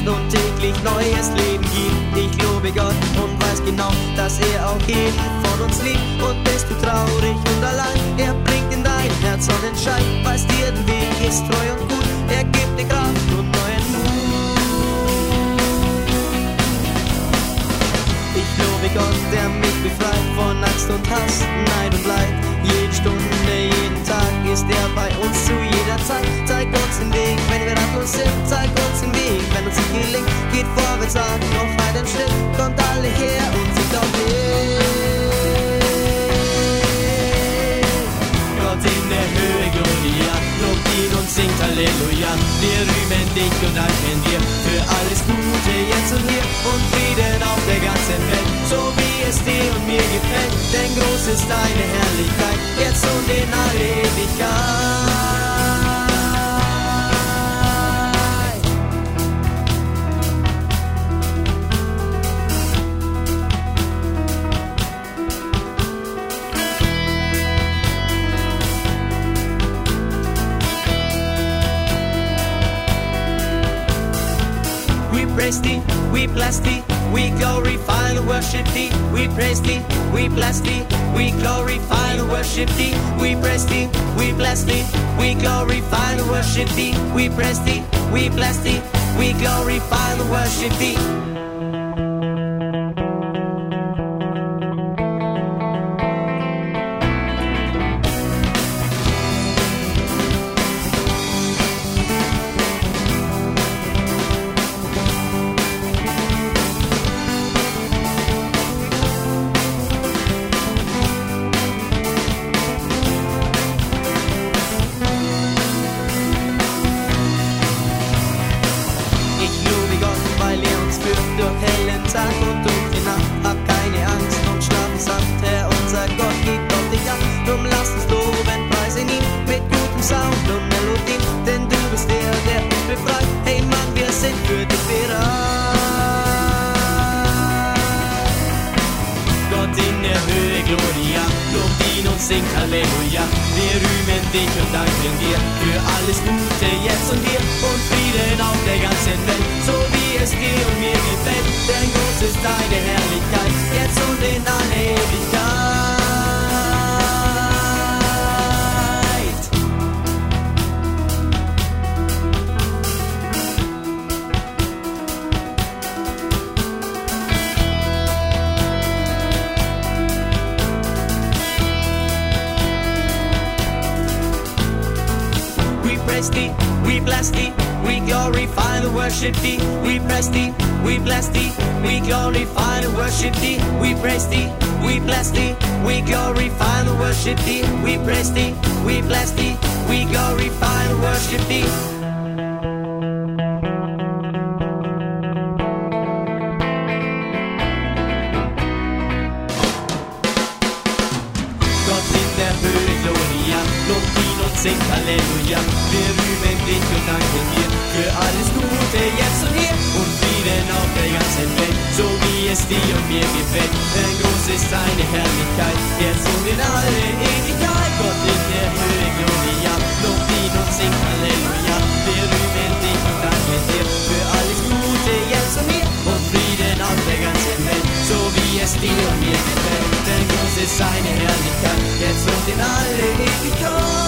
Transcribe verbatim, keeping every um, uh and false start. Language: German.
und täglich neues Leben gibt. Ich lobe Gott und weiß genau, dass er auch jeden von uns liebt. Und bist du traurig und allein, er bringt in dein Herz Sonnenschein, weist dir den Weg, ist treu und gut, er gibt dir Kraft und neuen Mut. Ich lobe Gott, der mich befreit von Angst und Hass, Neid und Leid. Jede Stunde, jeden Tag ist er bei uns zu jeder Zeit. Zeig uns den Weg, wenn wir ratlos sind, zeig uns den Weg, wenn uns nicht gelingt. Geht vorwärts an, noch einen Schritt, kommt alle her und singt auf mit. Gott in der Höhe, Gloria, lobt ihn und singt Halleluja. Wir rühmen dich und danken dir für alles Gute jetzt und hier und Frieden auf der ganzen Welt, so wie es dir und mir gefällt. Denn groß ist deine Herrlichkeit, jetzt und in alle Ewigkeit. We praise thee, we bless thee, we glorify and worship thee. We praise thee, we bless thee, we glorify and worship thee. We praise thee, we bless thee, we glorify and worship thee. We praise thee, we bless thee, we glorify and worship thee. Tag und dunkle Nacht, hab keine Angst und schlafen satt. Herr, unser Gott, gibt auf dich ab. Drum lass uns loben, preisen ihn mit gutem Sound und Melodien, denn du bist der, der uns befreit. Hey Mann, wir sind für dich bereit. Gott in der Höhe, Gloria, lobt ihn und singt Halleluja. Wir rühmen dich und danken dir für alles Gute jetzt und hier und Frieden auf der ganzen Welt, so wie es dir und mir gefällt. Denn groß ist deine Herrlichkeit, jetzt und in alle Ewigkeit. We praise thee, we bless thee, we glorify and worship thee. We praise thee, we bless thee, we glorify and worship thee. We praise thee, we bless thee, we glorify and worship thee. We praise thee, we bless thee, we glorify and worship thee. Gott in der Höhe, Gloria, lobt ihn und singt Halleluja. Wir rühmen dich und danken dir für alles Gute jetzt und hier und Frieden auf der ganzen Welt, so wie es dir und mir gefällt. Denn groß ist deine Herrlichkeit, jetzt und in alle Ewigkeit. Gott in der Höhe, Gloria, lobt ihn und singt Halleluja. Wir rühmen dich und danken dir für alles Gute jetzt und hier und Frieden auf der ganzen Welt, so wie es dir und mir gefällt. Denn groß ist seine Herrlichkeit, jetzt und in alle Ewigkeit.